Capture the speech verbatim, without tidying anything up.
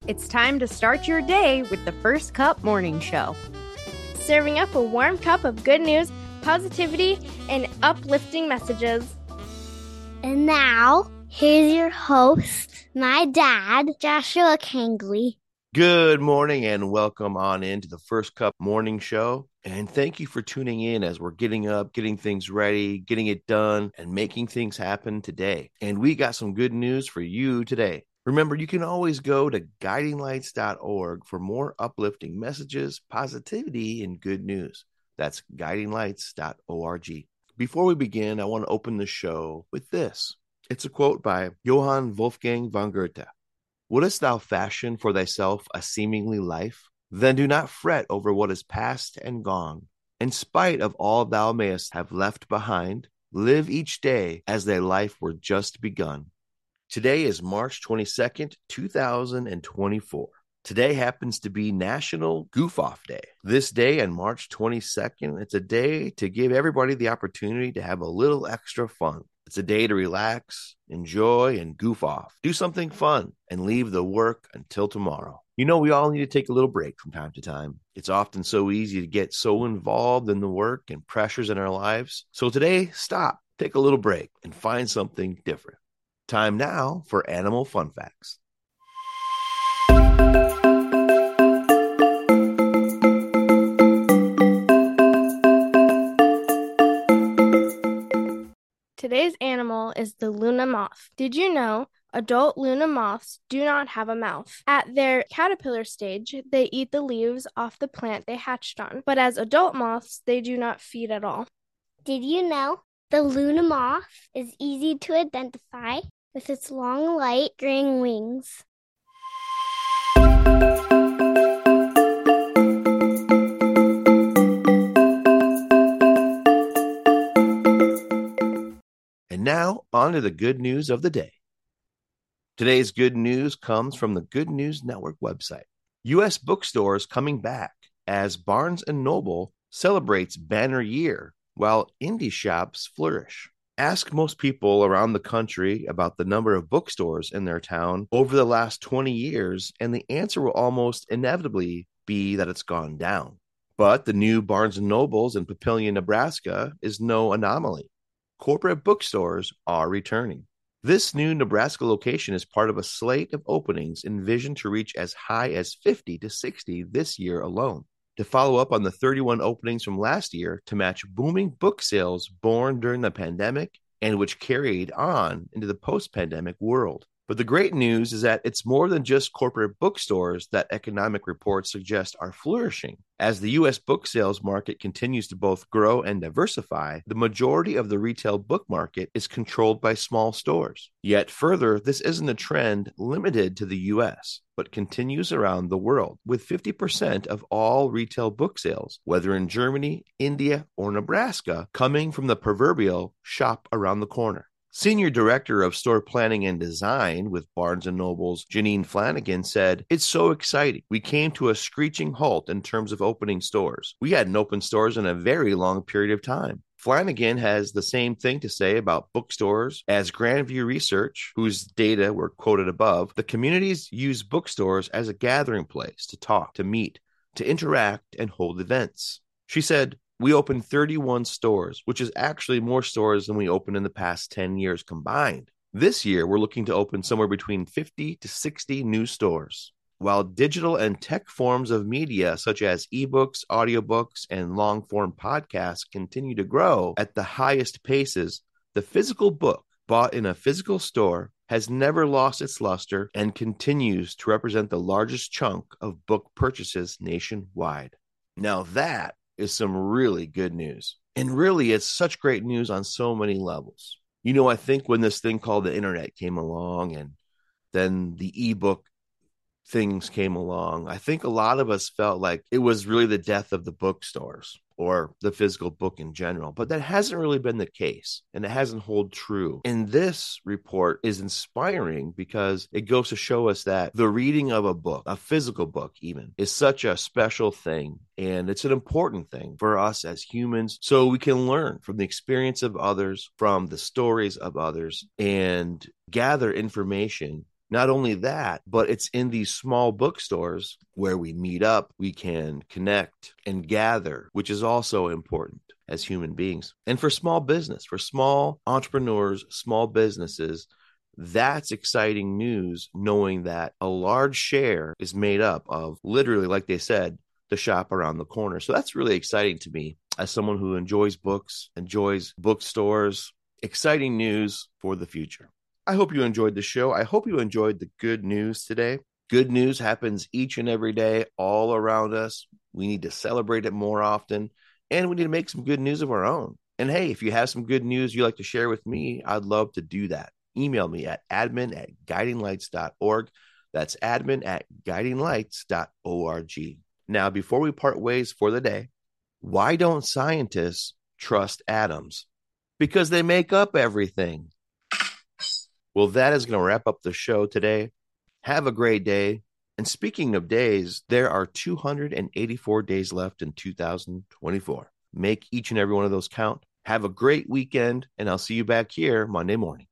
It's time to start your day with the First Cup Morning Show. Serving up a warm cup of good news, positivity, and uplifting messages. And now, here's your host, my dad, Joshua Kangley. Good morning and welcome on into the First Cup Morning Show. And thank you for tuning in as we're getting up, getting things ready, getting it done, and making things happen today. And we got some good news for you today. Remember, you can always go to guiding lights dot org for more uplifting messages, positivity, and good news. That's guiding lights dot org. Before we begin, I want to open the show with this. It's a quote by Johann Wolfgang von Goethe. Wouldst thou fashion for thyself a seemingly life? Then do not fret over what is past and gone. In spite of all thou mayest have left behind, live each day as thy life were just begun. Today is March twenty-second, two thousand twenty-four. Today happens to be National Goof Off Day. This day on March twenty-second, it's a day to give everybody the opportunity to have a little extra fun. It's a day to relax, enjoy, and goof off. Do something fun and leave the work until tomorrow. You know, we all need to take a little break from time to time. It's often so easy to get so involved in the work and pressures in our lives. So today, stop, take a little break, and find something different. Time now for Animal Fun Facts. Today's animal is the Luna moth. Did you know adult Luna moths do not have a mouth? At their caterpillar stage, they eat the leaves off the plant they hatched on. But as adult moths, they do not feed at all. Did you know the Luna moth is easy to identify with its long, light green wings? And now, on to the good news of the day. Today's good news comes from the Good News Network website. U S bookstores coming back as Barnes and Noble celebrates banner year while indie shops flourish. Ask most people around the country about the number of bookstores in their town over the last twenty years, and the answer will almost inevitably be that it's gone down. But the new Barnes and Nobles in Papillion, Nebraska is no anomaly. Corporate bookstores are returning. This new Nebraska location is part of a slate of openings envisioned to reach as high as fifty to sixty this year alone, to follow up on the thirty-one openings from last year to match booming book sales born during the pandemic and which carried on into the post-pandemic world. But the great news is that it's more than just corporate bookstores that economic reports suggest are flourishing. As the U S book sales market continues to both grow and diversify, the majority of the retail book market is controlled by small stores. Yet further, this isn't a trend limited to the U S, but continues around the world, with fifty percent of all retail book sales, whether in Germany, India, or Nebraska, coming from the proverbial shop around the corner. Senior Director of Store Planning and Design with Barnes and Noble's Janine Flanagan said, "It's so exciting. We came to a screeching halt in terms of opening stores. We hadn't opened stores in a very long period of time." Flanagan has the same thing to say about bookstores as Grandview Research, whose data were quoted above. The communities use bookstores as a gathering place to talk, to meet, to interact, and hold events. She said, "We opened thirty-one stores, which is actually more stores than we opened in the past ten years combined. This year, we're looking to open somewhere between fifty to sixty new stores." While digital and tech forms of media such as ebooks, audiobooks, and long-form podcasts continue to grow at the highest paces, the physical book bought in a physical store has never lost its luster and continues to represent the largest chunk of book purchases nationwide. Now that is some really good news. And really, it's such great news on so many levels. You know, I think when this thing called the internet came along and then the ebook things came along, I think a lot of us felt like it was really the death of the bookstores or the physical book in general. But that hasn't really been the case, and it hasn't hold true. And this report is inspiring because it goes to show us that the reading of a book, a physical book even, is such a special thing. And it's an important thing for us as humans, so we can learn from the experience of others, from the stories of others, and gather information Not only that, but it's in these small bookstores where we meet up, we can connect and gather, which is also important as human beings. And for small business, for small entrepreneurs, small businesses, that's exciting news, knowing that a large share is made up of literally, like they said, the shop around the corner. So that's really exciting to me as someone who enjoys books, enjoys bookstores. Exciting news for the future. I hope you enjoyed the show. I hope you enjoyed the good news today. Good news happens each and every day all around us. We need to celebrate it more often, and we need to make some good news of our own. And hey, if you have some good news you'd like to share with me, I'd love to do that. Email me at admin at guiding lights dot org. That's admin at guiding lights dot org. Now, before we part ways for the day, why don't scientists trust atoms? Because they make up everything. Well, that is going to wrap up the show today. Have a great day. And speaking of days, there are two hundred eighty-four days left in two thousand twenty-four. Make each and every one of those count. Have a great weekend, and I'll see you back here Monday morning.